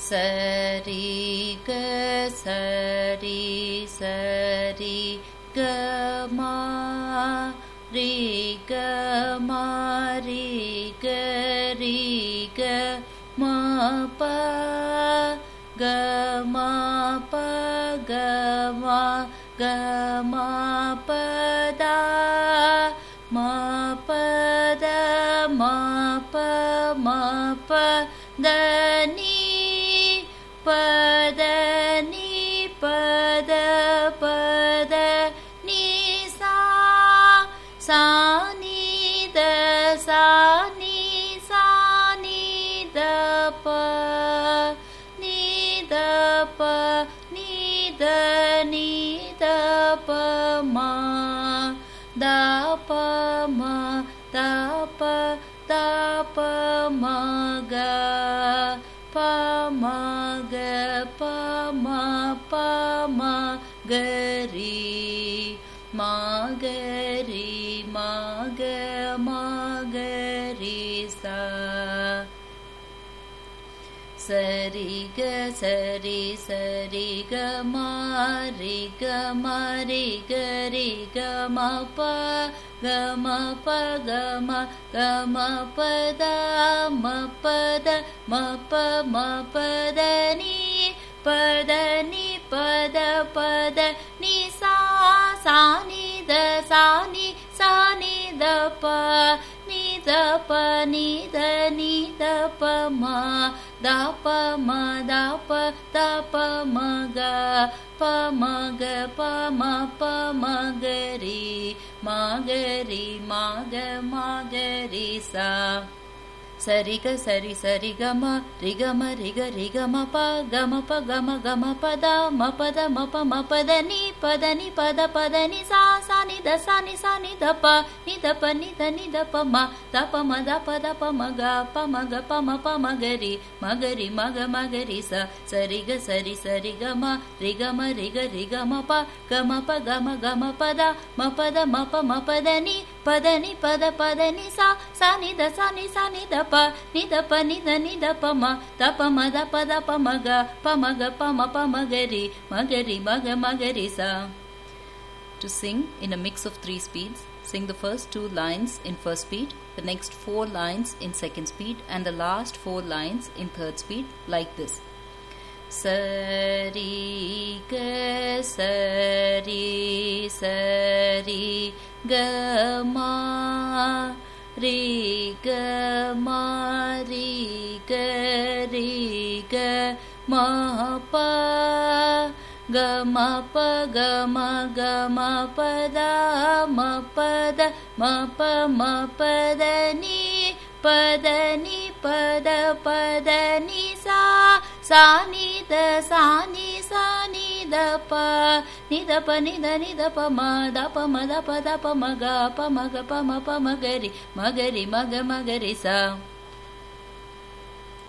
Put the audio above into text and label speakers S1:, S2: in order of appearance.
S1: சரி க சரி சரி க மா ரி க மா ரி க ரி க மா ப க மா ப க மா க மா ப தா மா ப த மா ப மா ப த நீ பத நீ பத பத நீ சா சா நீ த சா நீ சா நீ த ப நீ த ப நீ த நீ த ப மா த ப மா த ப த ப மா க ப மா க ப மா ப மா க ரி மா க ரி மா க மா க ரி சா சரி க சரி சரி க மா ரி க மா ரி க ரி க மா ப க மா ப க மா க மா ப த ம ப த ம ப ம ப த நீ ப த நீ ப த ப த நீ சா சா நீ த சா நீ சா நீ த ப நீ த ப நீ த நீ த ப மா த ப ம த ப த ப ம க ப ம க ப ம ப ம க ரி மா க ரி மா க மா க ரி சா சரி க சரி சரி க ம ரி க ம ரி க ரி க ம ப க ம ப க ம க ம ப த ம ப த ம ப ம ப த நீ ப த நீ ப த ப த நீ சா சா நீ த சா நீ சா நீ த ப நீ த ப நீ த நீ த ப ம த ப ம த ப த ப ம க ப ம க ப ம ப ம க ரி ம க ரி ம க ம க ரி ச சரி க சரி சரி க ம ரி க ம ரி க ரி க ம ப க ம ப க ம க ம ப த ம ப த ம ப ம ப த நீ ப த நீ ப த ப த நீ சா சா நீ த சா நீ சா நீ த ப நீ த ப நீ த நீ த ப ம த ப ம த ப த ப ம க ப ம க ப ம ப ம க ரி ம க ரி ம க ம க ரி சா. To sing in a mix of 3 speeds, sing the first 2 lines in first speed, the next 4 lines in second speed, and the last 4 lines in third speed, like this. Sari ga sari sari ga ma ri ga ma ri ga ri ga ma pa ga ma pa ga ma pa da ma pa da ma pa da ni pa da ni pa da ni sa sa ni da sa ni da pa ni da pa ni da pa ma da pa ma da pa ma ga pa ma ga pa ma ga ri ma ga ri ma ga ri sa.